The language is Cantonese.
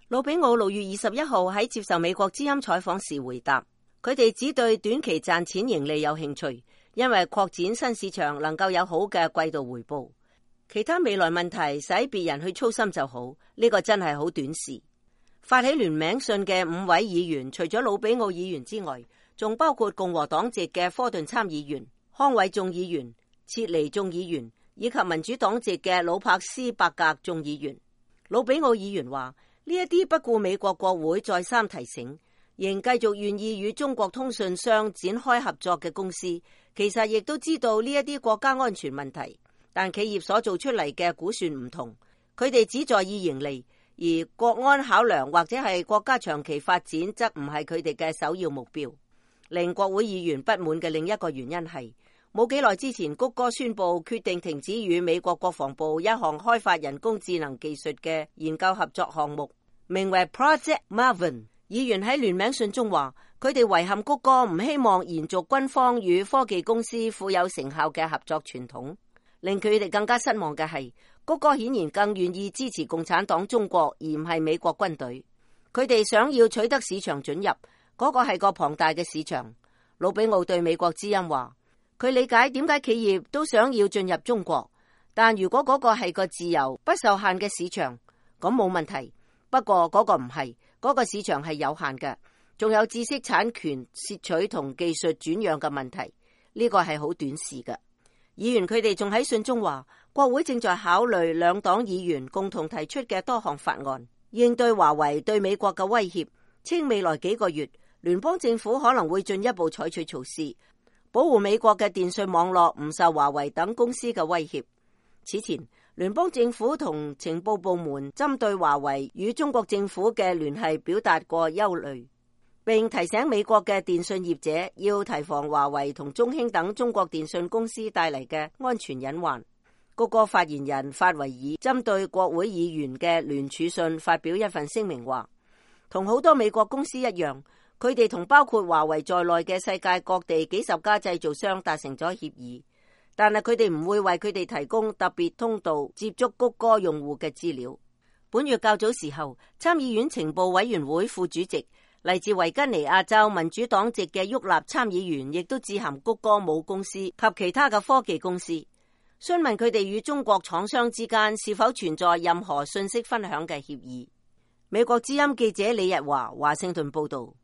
魯比奧6月21號喺接受美國之音採訪時回答，佢哋只對短期賺錢盈利有興趣，因為擴展新市場能夠有好嘅季度回報，其他未來問題使別人去操心就好，呢個真係好短視。發起聯名信嘅5位議員，除咗魯比奧議員之外，仲包括共和黨籍嘅科頓參議員、康偉眾議員、切尼眾議員以及民主黨籍嘅魯柏斯伯格眾議員。魯比奧議員話，呢一啲不顧美國國會再三提醒，仍繼續願意與中國通訊商展開合作嘅公司，其實亦都知道呢一啲國家安全問題，但企業所做出嚟嘅估算唔同，佢哋只在意盈利，而國安考量或者係國家長期發展則唔係佢哋嘅首要目標。令國會議員不滿嘅另一個原因係，冇幾耐之前谷歌宣布決定停止與美國國防部一項開發人工智能技術嘅研究合作項目，名為 Project Maven。議員喺聯名信中話，佢哋遺憾谷歌唔希望延續軍方與科技公司富有成效嘅合作傳統。令佢哋更加失望嘅係，谷歌顯然更願意支持共產黨中國而唔係美國軍隊。佢哋想要取得市場准入，嗰個係個龐大嘅市場。魯比奧對美國之音話，佢理解點解企業都想要進入中國，但如果嗰個係個自由不受限嘅市場，咁冇問題。不過嗰個唔係，嗰個市場係有限嘅，仲有知識產權竊取同技術轉讓嘅問題，呢個係好短視嘅。議員佢哋仲喺信中話，國會正在考慮兩黨議員共同提出嘅多項法案，應對華為對美國嘅威脅，稱未來幾個月聯邦政府可能會進一步採取措施，保護美國嘅電信網絡唔受華為等公司嘅威脅。此前，聯邦政府同情報部門針對華為與中國政府嘅聯繫表達過憂慮，並提醒美國嘅電信業者要提防華為同中興等中國電信公司帶嚟嘅安全隱患。谷歌發言人法維爾針對國會議員嘅聯署信發表一份聲明話，同好多美國公司一樣，佢哋同包括華為在內嘅世界各地幾十家製造商達成咗協議，但係佢哋唔會為佢哋提供特別通道接觸谷歌用戶嘅資料。本月較早時候，參議院情報委員會副主席嚟自維吉尼亞州民主黨籍嘅沃納參議員亦都致函谷歌母公司及其他嘅科技公司，詢問佢哋與中國廠商之間是否存在任何信息分享嘅協議。美國之音記者李日華華盛頓報道。